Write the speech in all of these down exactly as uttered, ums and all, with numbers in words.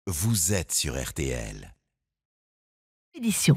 vous êtes sur R T L. Édition.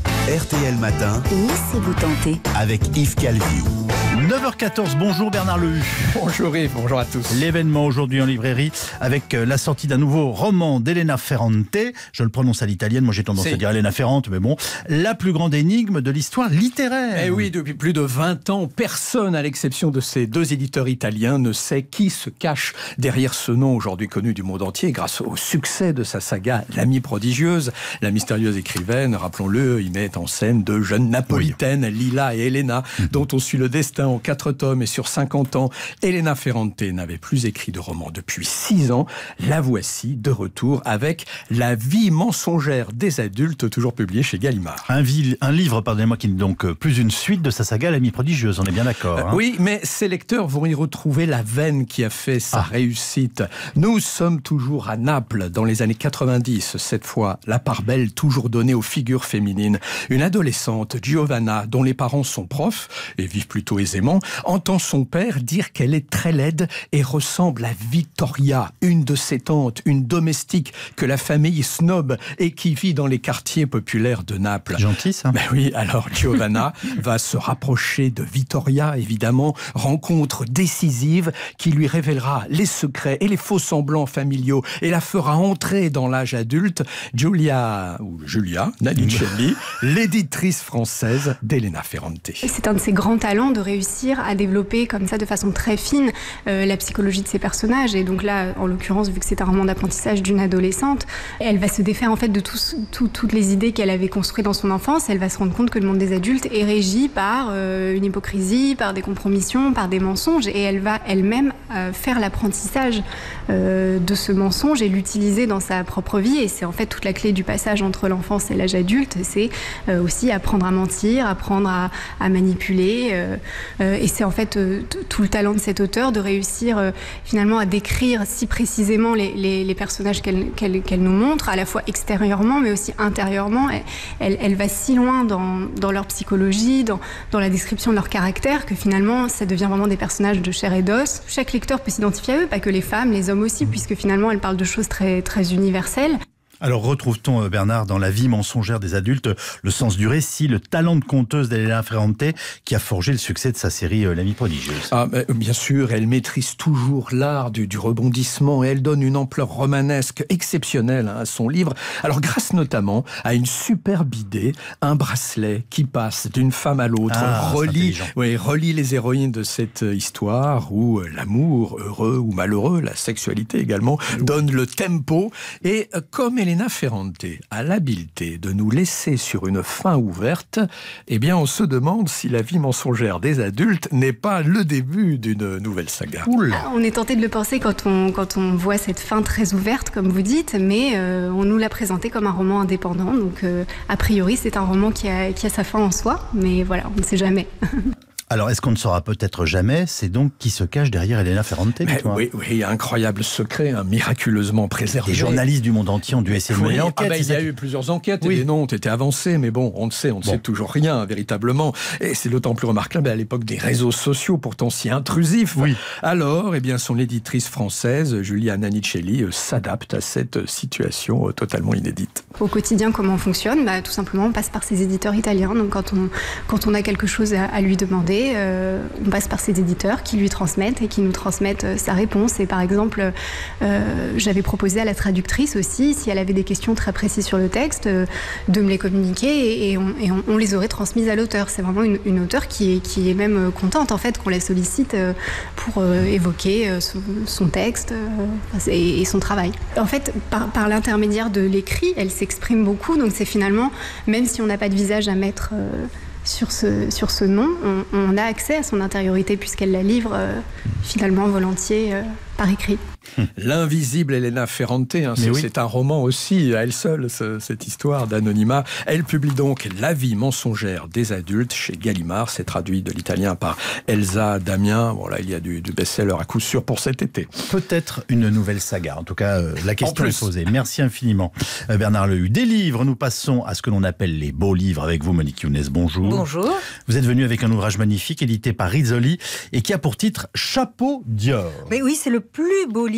R T L Matin. Laissez-vous tenter. Avec Yves Calvi. neuf heures quatorze, bonjour Bernard Lehu. Bonjour Yves, bonjour à tous. L'événement aujourd'hui en librairie avec la sortie d'un nouveau roman d'Elena Ferrante. Je le prononce à l'italienne, moi j'ai tendance C'est... à dire Elena Ferrante, mais bon. La plus grande énigme de l'histoire littéraire. Eh oui, depuis plus de vingt ans, personne, à l'exception de ces deux éditeurs italiens, ne sait qui se cache derrière ce nom aujourd'hui connu du monde entier grâce au succès de sa saga L'Amie prodigieuse. La mystérieuse écrivaine, rappelons-le, y met en scène deux jeunes napolitaines, oui. Lila et Elena, mmh. dont on suit le destin en quatre tomes et sur cinquante ans. Elena Ferrante n'avait plus écrit de roman depuis six ans. La voici de retour avec La vie mensongère des adultes, toujours publié chez Gallimard. Un, vil, un livre, pardonnez-moi, qui n'est donc plus une suite de sa saga L'Amie prodigieuse, on est bien d'accord. Hein. Euh, oui, mais ses lecteurs vont y retrouver la veine qui a fait sa ah. réussite. Nous sommes toujours à Naples, dans les années quatre-vingt-dix. Cette fois, la part belle toujours donnée aux figures féminines. Une adolescente, Giovanna, dont les parents sont profs et vivent plutôt aisément, entend son père dire qu'elle est très laide et ressemble à Vittoria, une de ses tantes, une domestique que la famille snob et qui vit dans les quartiers populaires de Naples. Gentil ça. Ben oui, alors Giovanna va se rapprocher de Vittoria, évidemment, rencontre décisive qui lui révélera les secrets et les faux semblants familiaux et la fera entrer dans l'âge adulte. Julia, ou Julia Nanicelli, l'éditrice française d'Elena Ferrante. C'est un de ses grands talents de réussir à développer comme ça de façon très fine euh, la psychologie de ses personnages. Et donc là, en l'occurrence, vu que c'est un roman d'apprentissage d'une adolescente, elle va se défaire en fait de tout, tout, toutes les idées qu'elle avait construites dans son enfance. Elle va se rendre compte que le monde des adultes est régi par euh, une hypocrisie, par des compromissions, par des mensonges. Et elle va elle-même euh, faire l'apprentissage euh, de ce mensonge et l'utiliser dans sa propre vie. Et c'est en fait toute la clé du passage entre l'enfance et l'âge adulte. C'est euh, aussi apprendre à mentir, apprendre à, à manipuler. Euh, euh, et c'est en fait euh, tout le talent de cet auteur de réussir euh, finalement à décrire si précisément les, les, les personnages qu'elle, qu'elle, qu'elle nous montre, à la fois extérieurement mais aussi intérieurement. Elle, elle, elle va si loin dans, dans leur psychologie, dans, dans la description de leur caractère, que finalement ça devient vraiment des personnages de chair et d'os. Chaque lecteur peut s'identifier à eux, pas que les femmes, les hommes aussi, puisque finalement elle parle de choses très, très universelles. Alors retrouve-t-on, Bernard, dans La vie mensongère des adultes, le sens du récit, le talent de conteuse d'Elena Ferrante qui a forgé le succès de sa série L'Amie prodigieuse. Ah, bien sûr, elle maîtrise toujours l'art du, du rebondissement et elle donne une ampleur romanesque exceptionnelle hein, à son livre. Alors grâce notamment à une superbe idée, un bracelet qui passe d'une femme à l'autre, ah, relie, oui, relie les héroïnes de cette histoire où l'amour, heureux ou malheureux, la sexualité également, oui. donne le tempo. Et comme elle Elena Ferrante a l'habileté de nous laisser sur une fin ouverte, eh bien on se demande si La vie mensongère des adultes n'est pas le début d'une nouvelle saga. Oula. On est tenté de le penser quand on, quand on voit cette fin très ouverte, comme vous dites, mais euh, on nous l'a présenté comme un roman indépendant, donc euh, a priori c'est un roman qui a, qui a sa fin en soi, mais voilà, on ne sait jamais. Alors, est-ce qu'on ne saura peut-être jamais, c'est donc qui se cache derrière Elena Ferrante? Mais oui, oui, incroyable secret, hein, miraculeusement préservé. Les journalistes du monde entier ont dû essayer de mener l'enquête. Ah ben, il y a eu plusieurs enquêtes, oui. et des noms ont été avancés, mais bon, on ne sait, on ne bon. sait toujours rien, véritablement. Et c'est d'autant plus remarquable à l'époque des réseaux sociaux, pourtant si intrusifs. Oui. Alors, eh bien, son éditrice française, Julia Nanicelli, euh, s'adapte à cette situation euh, totalement inédite. Au quotidien, comment on fonctionne? Bah, tout simplement, on passe par ses éditeurs italiens. Donc, quand on, quand on a quelque chose à, à lui demander, Euh, on passe par ses éditeurs qui lui transmettent et qui nous transmettent euh, sa réponse. Et par exemple, euh, j'avais proposé à la traductrice aussi, si elle avait des questions très précises sur le texte, euh, de me les communiquer et, et, on, et on, on les aurait transmises à l'auteur. C'est vraiment une, une auteure qui est, qui est même contente en fait qu'on la sollicite euh, pour euh, évoquer euh, son, son texte euh, et, et son travail. En fait, par, par l'intermédiaire de l'écrit, elle s'exprime beaucoup. Donc c'est finalement, même si on n'a pas de visage à mettre euh, Sur ce, sur ce nom, on, on a accès à son intériorité puisqu'elle la livre euh, finalement volontiers euh, par écrit. L'invisible Elena Ferrante, hein, c'est, oui. c'est un roman aussi à elle seule, ce, cette histoire d'anonymat. Elle publie donc La vie mensongère des adultes chez Gallimard. C'est traduit de l'italien par Elsa Damien. Bon là, il y a du, du best-seller à coup sûr pour cet été. Peut-être une nouvelle saga. En tout cas, euh, la question est posée. Merci infiniment, euh, Bernard Lehu. Des livres, nous passons à ce que l'on appelle les beaux livres avec vous, Monique Younes. Bonjour. Bonjour. Vous êtes venu avec un ouvrage magnifique édité par Rizzoli et qui a pour titre Chapeau Dior. Mais oui, c'est le plus beau livre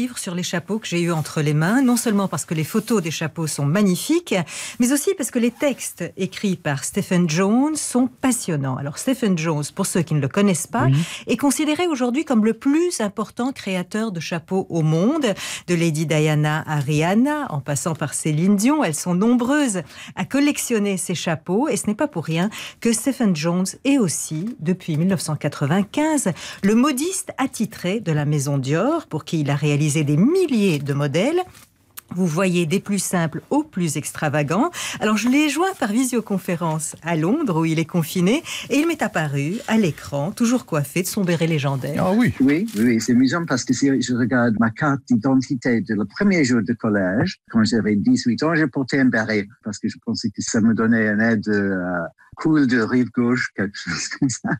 livre sur les chapeaux que j'ai eu entre les mains, non seulement parce que les photos des chapeaux sont magnifiques, mais aussi parce que les textes écrits par Stephen Jones sont passionnants. Alors Stephen Jones, pour ceux qui ne le connaissent pas, oui. est considéré aujourd'hui comme le plus important créateur de chapeaux au monde, de Lady Diana à Rihanna, en passant par Céline Dion. Elles sont nombreuses à collectionner ces chapeaux, et ce n'est pas pour rien que Stephen Jones est aussi, depuis mille neuf cent quatre-vingt-quinze, le modiste attitré de la maison Dior, pour qui il a réalisé des milliers de modèles. Vous voyez des plus simples aux plus extravagants. Alors je l'ai joint par visioconférence à Londres où il est confiné et il m'est apparu à l'écran, toujours coiffé de son béret légendaire. Ah oui. Oui, oui, c'est amusant parce que si je regarde ma carte d'identité de le premier jour de collège, quand j'avais dix-huit ans, j'ai porté un béret parce que je pensais que ça me donnait un aide euh, cool de rive gauche, quelque chose comme ça.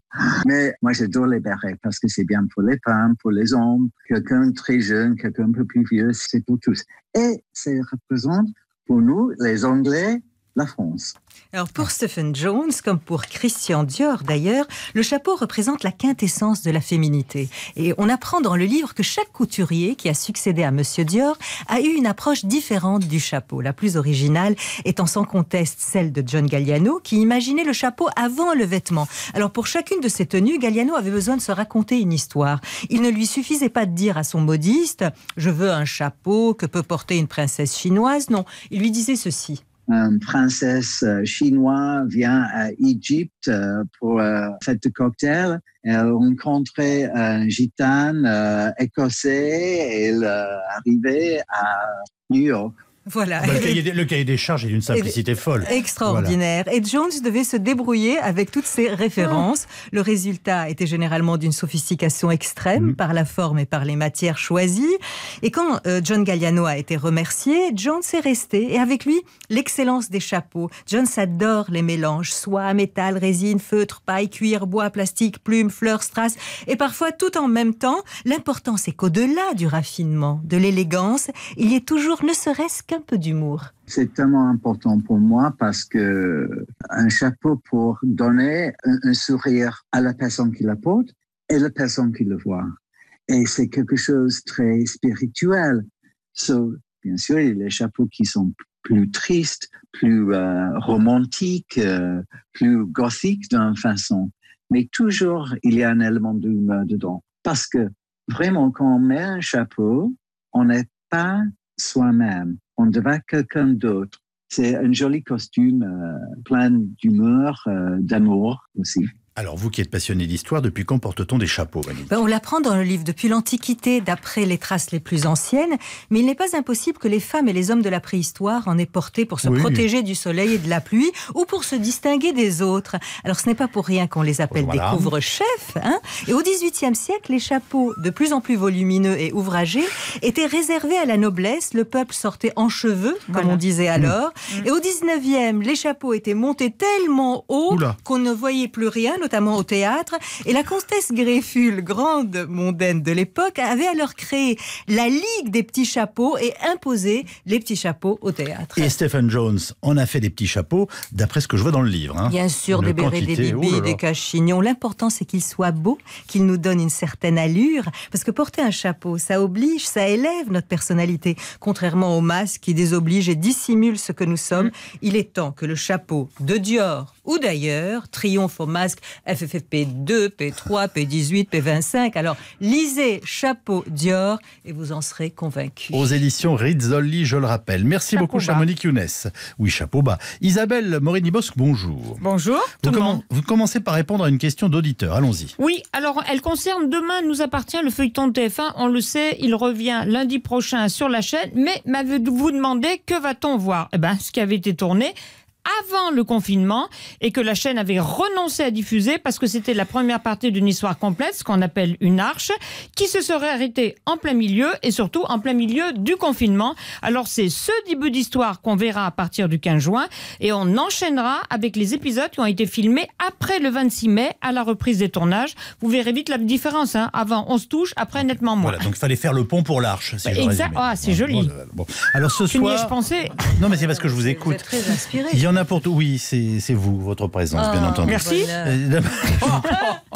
Mais moi, j'adore les bérets parce que c'est bien pour les femmes, pour les hommes, quelqu'un très jeune, quelqu'un un peu plus vieux, c'est pour tous. Et ça représente pour nous, les Anglais, la France. Alors pour Stephen Jones, comme pour Christian Dior d'ailleurs, le chapeau représente la quintessence de la féminité. Et on apprend dans le livre que chaque couturier qui a succédé à Monsieur Dior a eu une approche différente du chapeau. La plus originale étant sans conteste celle de John Galliano, qui imaginait le chapeau avant le vêtement. Alors pour chacune de ces tenues, Galliano avait besoin de se raconter une histoire. Il ne lui suffisait pas de dire à son modiste « Je veux un chapeau que peut porter une princesse chinoise ». Non, il lui disait ceci. Une princesse chinoise vient à Égypte pour une fête de cocktail. Elle rencontrait un gitane euh, écossais et elle euh, arrivait à New York. Voilà. Bah, le, cahier des, le cahier des charges est d'une simplicité folle. Extraordinaire. Voilà. Et Jones devait se débrouiller avec toutes ces références. Oh. Le résultat était généralement d'une sophistication extrême mmh. par la forme et par les matières choisies. Et quand euh, John Galliano a été remercié, Jones est resté. Et avec lui, l'excellence des chapeaux. Jones adore les mélanges. Soie, métal, résine, feutre, paille, cuir, bois, plastique, plumes, fleurs, strass. Et parfois tout en même temps. L'important, c'est qu'au-delà du raffinement, de l'élégance, il y ait toujours ne serait-ce qu'un peu d'humour. C'est tellement important pour moi parce que un chapeau pour donner un, un sourire à la personne qui la porte et la personne qui le voit. Et c'est quelque chose de très spirituel. So, bien sûr, il y a les chapeaux qui sont plus tristes, plus euh, romantiques, euh, plus gothiques d'une façon. Mais toujours, il y a un élément d'humour dedans. Parce que vraiment, quand on met un chapeau, on n'est pas soi-même. On devient quelqu'un d'autre. C'est un joli costume, euh, plein d'humour, euh, d'amour aussi. Alors, vous qui êtes passionné d'histoire, depuis quand porte-t-on des chapeaux, Valérie ? Ben, on l'apprend dans le livre depuis l'Antiquité, d'après les traces les plus anciennes, mais il n'est pas impossible que les femmes et les hommes de la préhistoire en aient porté pour se oui. protéger du soleil et de la pluie, ou pour se distinguer des autres. Alors, ce n'est pas pour rien qu'on les appelle voilà. des couvre-chefs. Hein, et au dix-huitième siècle, les chapeaux, de plus en plus volumineux et ouvragés, étaient réservés à la noblesse. Le peuple sortait en cheveux, comme voilà. on disait alors. Mmh. Et au dix-neuvième, les chapeaux étaient montés tellement haut Oula. qu'on ne voyait plus rien, notamment au théâtre. Et la comtesse Greffule, grande mondaine de l'époque, avait alors créé la Ligue des petits chapeaux et imposé les petits chapeaux au théâtre. Et Stephen Jones en a fait des petits chapeaux, d'après ce que je vois dans le livre. Hein. Bien sûr, des bérets, des bibis, oh des cachignons. L'important, c'est qu'ils soient beaux, qu'ils nous donnent une certaine allure. Parce que porter un chapeau, ça oblige, ça élève notre personnalité. Contrairement au masque qui désoblige et dissimule ce que nous sommes, mmh. il est temps que le chapeau de Dior ou d'ailleurs triomphe au masque F F F P deux, P trois, P dix-huit, P vingt-cinq. Alors, lisez Chapeau Dior et vous en serez convaincus. Aux éditions Rizzoli, je le rappelle. Merci chapeau beaucoup, bas. Chère Monique Younes. Oui, chapeau bas. Isabelle Morini-Bosque, bonjour. Bonjour. Vous, commen- vous commencez par répondre à une question d'auditeur. Allons-y. Oui, alors, elle concerne Demain nous appartient, le feuilleton de T F un. On le sait, il revient lundi prochain sur la chaîne. Mais m'avez-vous demandé que va-t-on voir ? Eh bien, ce qui avait été tourné avant le confinement et que la chaîne avait renoncé à diffuser parce que c'était la première partie d'une histoire complète, ce qu'on appelle une arche, qui se serait arrêtée en plein milieu et surtout en plein milieu du confinement. Alors c'est ce début d'histoire qu'on verra à partir du quinze juin et on enchaînera avec les épisodes qui ont été filmés après le vingt-six mai à la reprise des tournages. Vous verrez vite la différence. Hein. Avant on se touche, après nettement moins. Voilà, donc il fallait faire le pont pour l'arche. Si bah, exact. Ah, c'est joli. Bon, bon. Alors ce tu soir. n'y ai-je pensé ? Non, mais c'est parce que je vous écoute. Vous êtes très inspiré. Il y en a pour tout. Oui, c'est, c'est vous, votre présence, oh, bien entendu. Merci. Euh,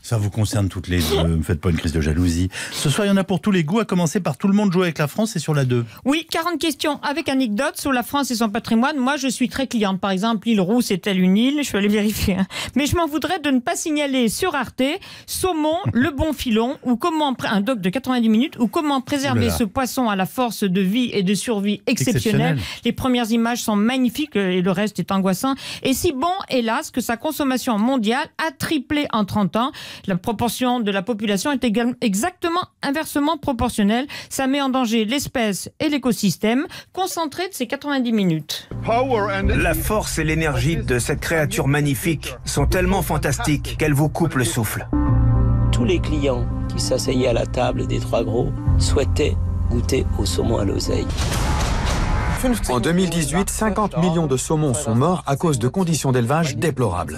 Ça vous concerne toutes les deux, ne me faites pas une crise de jalousie. Ce soir, il y en a pour tous les goûts, à commencer par Tout le monde joue avec la France et sur la deux. Oui, quarante questions avec anecdotes sur la France et son patrimoine. Moi, je suis très cliente. Par exemple, l'île Rousse est-elle une île? Je vais aller vérifier. Hein. Mais je m'en voudrais de ne pas signaler sur Arte Saumon, le bon filon, ou comment, un doc de quatre-vingt-dix minutes, ou comment préserver ce poisson à la force de vie et de survie exceptionnelle. Les premières images sont magnifiques et le reste est angoissant. Et si bon, hélas, que sa consommation mondiale a triplé en trente ans. La proportion de la population est également exactement inversement proportionnelle. Ça met en danger l'espèce et l'écosystème. Concentré de ces quatre-vingt-dix minutes. La force et l'énergie de cette créature magnifique sont tellement fantastiques qu'elles vous coupent le souffle. Tous les clients qui s'asseyaient à la table des trois gros souhaitaient goûter au saumon à l'oseille. En deux mille dix-huit, cinquante millions de saumons sont morts à cause de conditions d'élevage déplorables.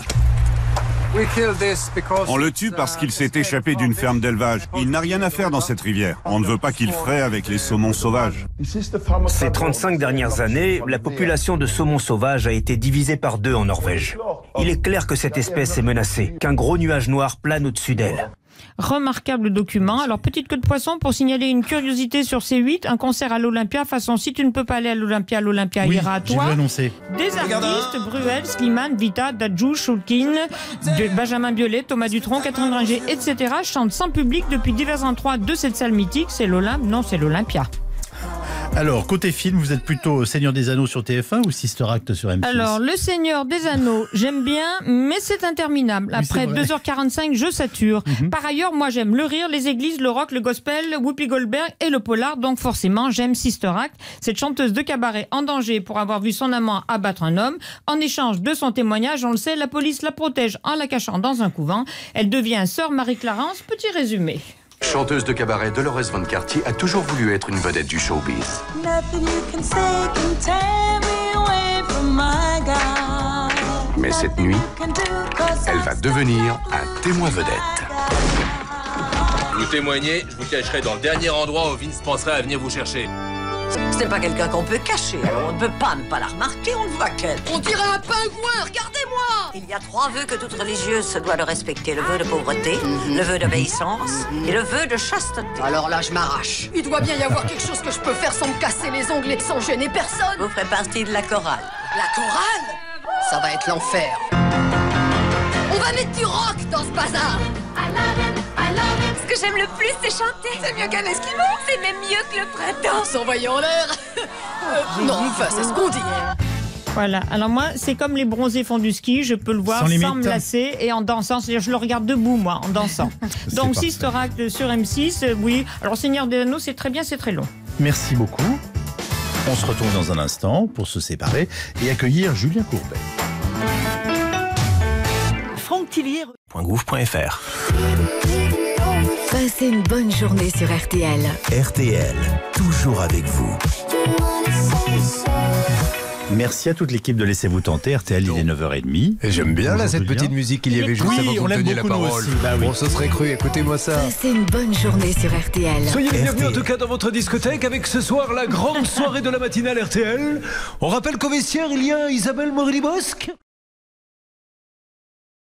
On le tue parce qu'il s'est échappé d'une ferme d'élevage. Il n'a rien à faire dans cette rivière. On ne veut pas qu'il fraie avec les saumons sauvages. Ces trente-cinq dernières années, la population de saumons sauvages a été divisée par deux en Norvège. Il est clair que cette espèce est menacée, qu'un gros nuage noir plane au-dessus d'elle. Remarquable document. Alors, petite queue de poisson pour signaler une curiosité sur C huit, un concert à l'Olympia, façon si tu ne peux pas aller à l'Olympia, l'Olympia oui, ira à toi. Annoncé. Des artistes, Bruel, Slimane, Vita, Dadju, Shulkin, Benjamin Biolay, Thomas Dutronc, Catherine Ringer, et cetera chantent sans public depuis divers endroits de cette salle mythique. C'est l'Olympe? Non, c'est l'Olympia. Alors, côté film, vous êtes plutôt Seigneur des Anneaux sur T F un ou Sister Act sur M six? Alors, Le Seigneur des Anneaux, j'aime bien, mais c'est interminable. Après oui, deux heures quarante-cinq, je sature. Mm-hmm. Par ailleurs, moi, j'aime le rire, les églises, le rock, le gospel, Whoopi Goldberg et le polar. Donc, forcément, j'aime Sister Act. Cette chanteuse de cabaret en danger pour avoir vu son amant abattre un homme. En échange de son témoignage, on le sait, la police la protège en la cachant dans un couvent. Elle devient sœur Marie-Clarence. Petit résumé. Chanteuse de cabaret, Dolores Von Cartier a toujours voulu être une vedette du showbiz. Mais cette nuit, elle va devenir un témoin vedette. Vous témoignez, je vous cacherai dans le dernier endroit où Vince penserait à venir vous chercher. Ce n'est pas quelqu'un qu'on peut cacher, alors on ne peut pas ne pas la remarquer, on ne voit qu'elle. On dirait un pingouin, regardez-moi! Il y a trois vœux que toute religieuse se doit de respecter. Le vœu de pauvreté, mm-hmm. le vœu d'obéissance mm-hmm. et le vœu de chasteté. Alors là, je m'arrache. Il doit bien y avoir quelque chose que je peux faire sans me casser les ongles et sans gêner personne. Vous ferez partie de la chorale. La chorale? Ça va être l'enfer. On va mettre du rock dans ce bazar. I love it, I love it. Ce que j'aime le plus, c'est chanter. C'est mieux qu'un esquimau. C'est même mieux que le printemps. S'envoyer en l'air. euh, non, enfin, c'est ce qu'on dit. Voilà, alors moi, c'est comme les bronzés font du ski, je peux le voir sans, sans me lasser et en dansant, c'est-à-dire je le regarde debout, moi, en dansant. Donc, Sister Act sur M six, euh, oui. Alors, Seigneur des Anneaux, c'est très bien, c'est très long. Merci beaucoup. On se retrouve dans un instant pour se séparer et accueillir Julien Courbet. Franck Tillier. .gouv point F R. Passez une bonne journée sur R T L. R T L, toujours avec vous. Merci à toute l'équipe de Laissez-vous tenter. R T L, il est neuf heures trente. Et j'aime bien Bonjour, là cette Julien. petite musique qu'il y avait juste oui, avant que vous teniez la parole. Bah oui. On se serait cru, écoutez-moi ça. Passez une bonne journée sur R T L. Soyez les bienvenus R T L. en tout cas dans votre discothèque avec ce soir la grande soirée de la matinale R T L. On rappelle qu'au vestiaire il y a Isabelle Morelli-Bosque.